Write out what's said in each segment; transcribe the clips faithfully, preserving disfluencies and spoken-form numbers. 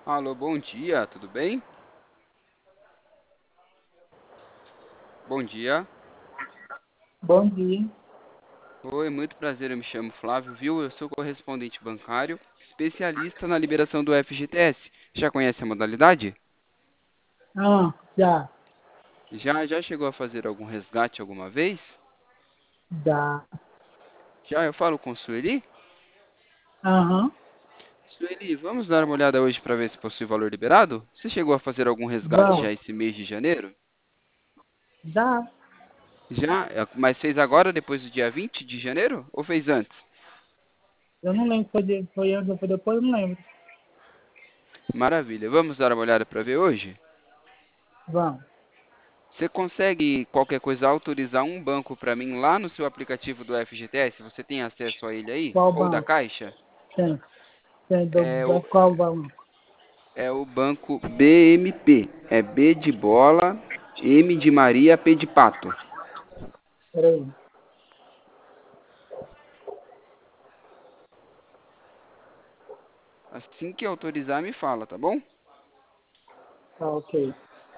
Alô, bom dia, tudo bem? Bom dia. Bom dia. Oi, muito prazer, eu me chamo Flávio, viu? Eu sou correspondente bancário, especialista na liberação do F G T S. Já conhece a modalidade? Ah, já, Já, já chegou a fazer algum resgate alguma vez? já. Já, eu falo com Sueli? Aham, Sueli, vamos dar uma olhada hoje para ver se possui valor liberado? Você chegou a fazer algum resgate vamos. já esse mês de janeiro? Já. Já, É, mas fez agora, depois do dia vinte de janeiro? Ou fez antes? Eu não lembro se foi, de- foi antes ou foi depois, eu não lembro. Maravilha, vamos dar uma olhada para ver hoje? Vamos. Você consegue, qualquer coisa, autorizar um banco para mim lá no seu aplicativo do F G T S? Você tem acesso a ele aí? Qual Ou da banco? Caixa? Tem. Tem do, É o, do qual banco? é o banco B M P. É B de bola, M de Maria, P de pato. Peraí. Assim que autorizar, me fala, tá bom? Tá, ok.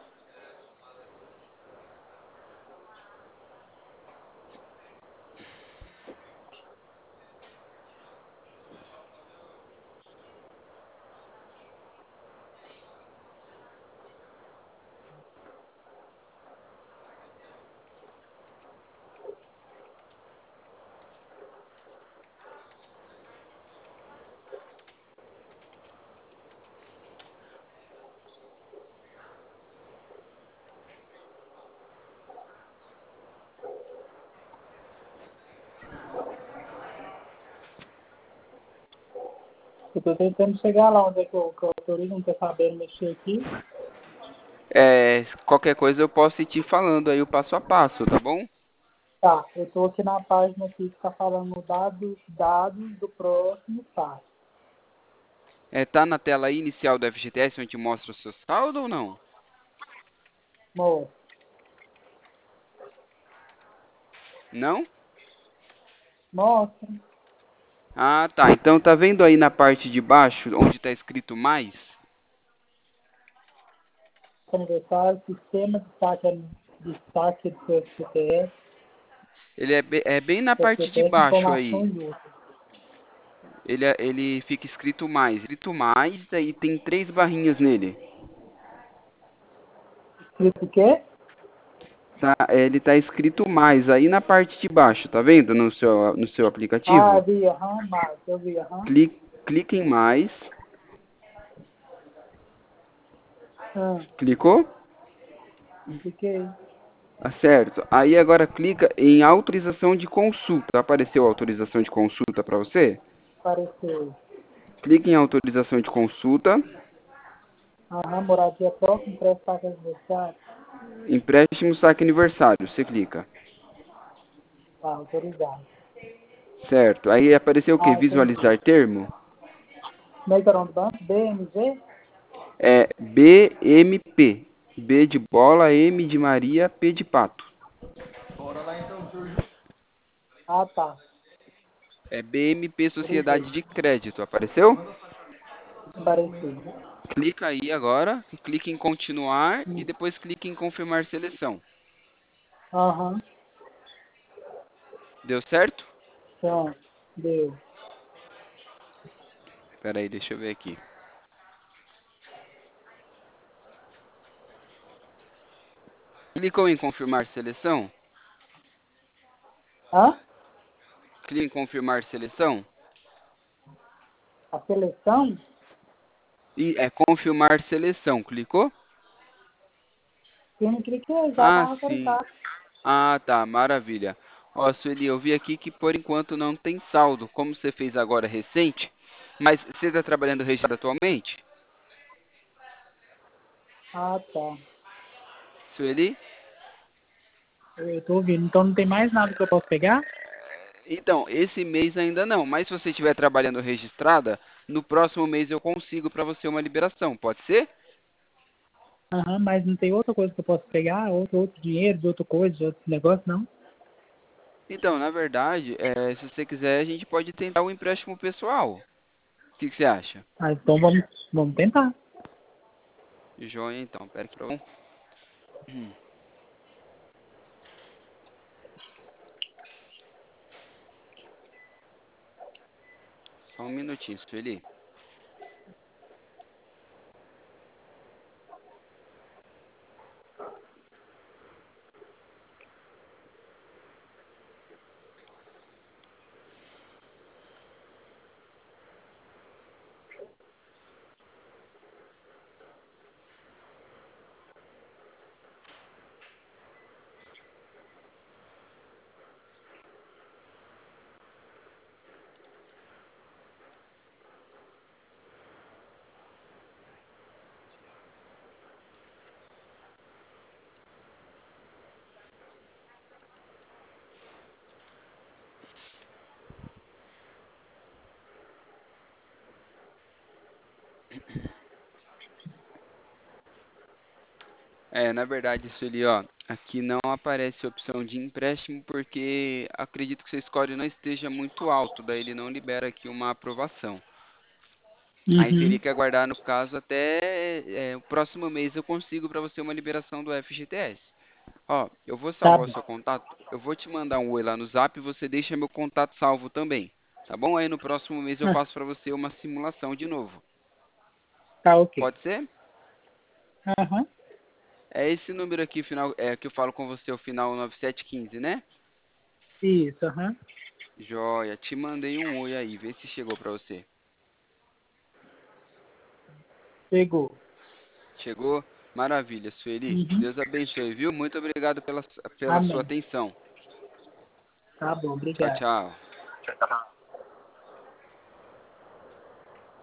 Eu tô tentando chegar lá onde é que eu, que eu autorizo, não tô sabendo mexer aqui. É, qualquer coisa eu posso ir te falando aí o passo a passo, tá bom? Tá, eu tô aqui na página aqui que tá falando dados, dados do próximo passo. É, tá na tela aí inicial do F G T S onde mostra o seu saldo ou não? Mostra. Não? Mostra. Ah, tá. Então tá vendo aí na parte de baixo onde está escrito mais? Aniversário, sistema de saque, de saque do seu F G T S, Ele é, be- é bem na parte de F G T S, baixo informação aí. e outros. Ele, é- ele fica escrito mais. Escrito mais, daí tem três barrinhas nele. Escrito o quê? Tá, ele tá escrito mais aí na parte de baixo, tá vendo no seu, no seu Ah, aplicativo? vi, aham, mais, eu vi, aham. Clique, clique em mais. Ah, Clicou? cliquei. Tá certo. Aí agora clica em autorização de consulta. Apareceu a autorização de consulta para você? Apareceu. Clique em autorização de consulta. Aham, moradia próxima, prestar aniversário. Empréstimo saque aniversário. Você clica. Tá, autorizado. Certo. Aí apareceu o que? Ah, entendi. Visualizar termo? Como é que é o nome do banco? B M G? É B M P. B de bola, M de Maria, P de pato. Ah, tá. É B M P Autorizei. Sociedade de Crédito. Apareceu? Apareceu. Clica aí agora, clique em continuar e depois clique em confirmar seleção. Aham, Deu certo? pronto. Deu. Espera aí, deixa eu ver aqui. Clicou em confirmar seleção? Hã? Clique em confirmar seleção? A seleção? E é confirmar seleção. Clicou? Eu não cliquei, já Ah, estava sim. autorizado. Ah, tá, maravilha. Ó, Sueli, eu vi aqui que por enquanto não tem saldo, como você fez agora recente, mas você está trabalhando registrado atualmente? Ah, tá. Sueli? Eu tô ouvindo. Então não tem mais nada que eu posso pegar? Então, esse mês ainda não, mas se você estiver trabalhando registrada, no próximo mês eu consigo para você uma liberação, pode ser? Aham, mas não tem outra coisa que eu posso pegar? Outro, outro dinheiro, de outra coisa, de outro negócio, não? Então, na verdade, é, se você quiser, a gente pode tentar um empréstimo pessoal. O que, que você acha? Ah, então vamos, vamos tentar. Joia, então. Pera aqui. Pra... Só um minutinho, Sueli. É, na verdade, Sueli, ó, aqui não aparece a opção de empréstimo porque acredito que seu score não esteja muito alto, daí ele não libera aqui uma aprovação. Aí teria Uhum. que aguardar, no caso, até é, o próximo mês eu consigo para você uma liberação do F G T S. Ó, eu vou Tá salvar o bom. seu contato, eu vou te mandar um oi lá no Zap e você deixa meu contato salvo também, tá bom? Aí no próximo mês eu Ah, faço para você uma simulação de novo. tá ok. Pode ser? Aham. É esse número aqui, final, é, que eu falo com você, o final nove sete um cinco, né? Isso, aham. Joia, te mandei um oi aí, vê se chegou para você. Chegou. Chegou? Maravilha, Sueli. Uhum. Deus abençoe, viu? Muito obrigado pela, pela sua Amém. atenção. Tá bom, Tchau, obrigado. tchau.